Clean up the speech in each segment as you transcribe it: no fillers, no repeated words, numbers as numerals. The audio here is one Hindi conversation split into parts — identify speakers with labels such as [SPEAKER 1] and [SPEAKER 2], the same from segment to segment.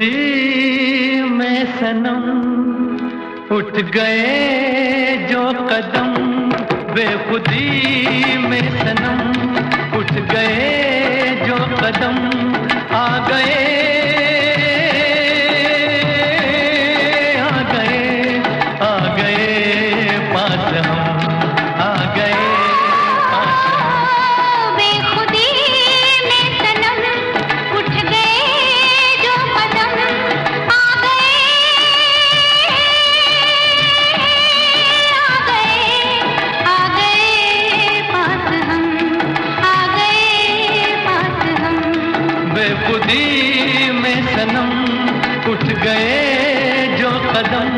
[SPEAKER 1] बेखुदी में सनम उठ गए जो कदम, बेखुदी में सनम उठ गए जो कदम, आ गए पास हम, आ गए पास हम।
[SPEAKER 2] बेखुदी में सनम उठ गए जो कदम, आ गए पास हम, आ गए पास हम।
[SPEAKER 1] बेखुदी में सनम उठ गए जो कदम।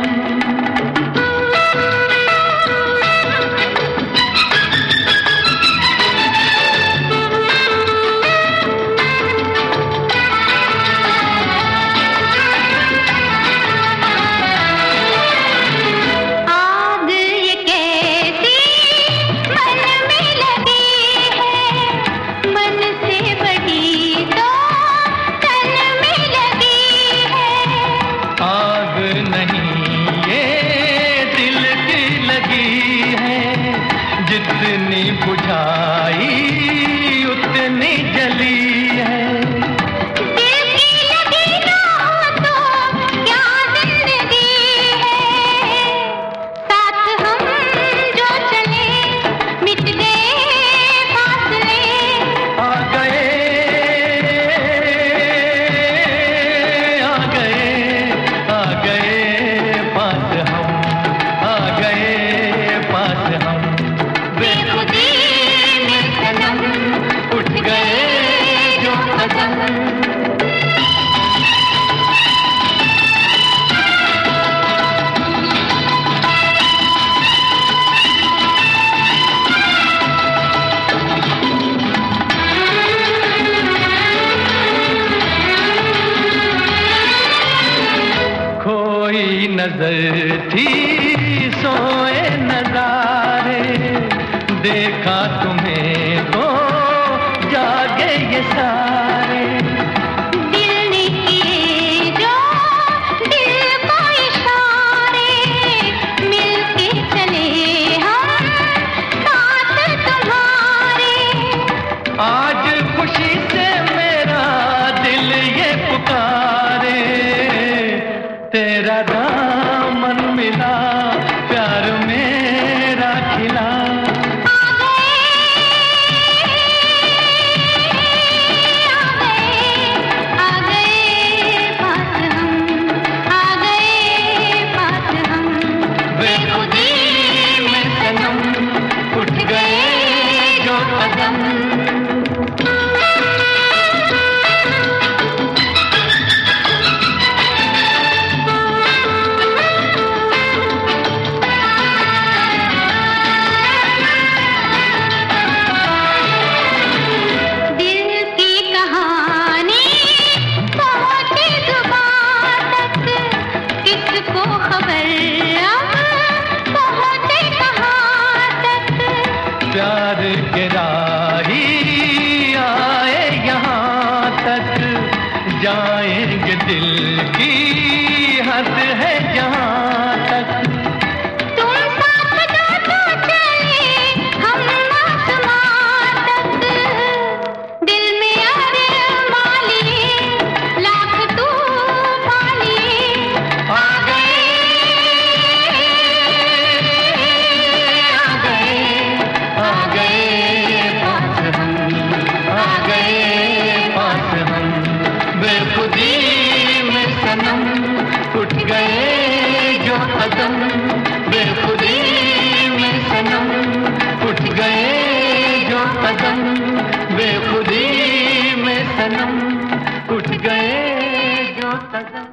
[SPEAKER 1] जितनी बुझाई उतनी जली है।
[SPEAKER 2] दिल की लगी ना तो क्या जिंदगी है, साथ हम जो चले मिट गए फासले,
[SPEAKER 1] आ गए पास हम, आ गए पास हम।
[SPEAKER 2] बेखुदी में सनम
[SPEAKER 1] उठ गए जो कदम। खोई नजर थी सोए नजारे, देखा तुम्हें तो जागे ये सारे।
[SPEAKER 2] दिल ने किए जो दिल को इशारे, मिलके चले हम साथ तुम्हारे।
[SPEAKER 1] आज खुशी से मेरा दिल ये पुकारे, तेरा दामन मिला प्यार मेरा खिला। उठ गए जो कदम।
[SPEAKER 2] दिल की कहानी पहुंची जुबां तक, किसको खबर अब पहुंचे कहां तक।
[SPEAKER 1] प्यार के राही आए यहाँ तक, जाएंगे दिल की हद है जहाँ तक।
[SPEAKER 2] तुम साथ दो तो चले हम आसमां तक, दिल में अरमां लिए लाख तूफान लिए।
[SPEAKER 1] आ गए पास हम, आ गए पास हम। बेखुदी में सनम उठ गए जो कदम, बेखुदी में सनम उठ गए जो कदम, बेखुदी में सनम उठ गए जो कदम।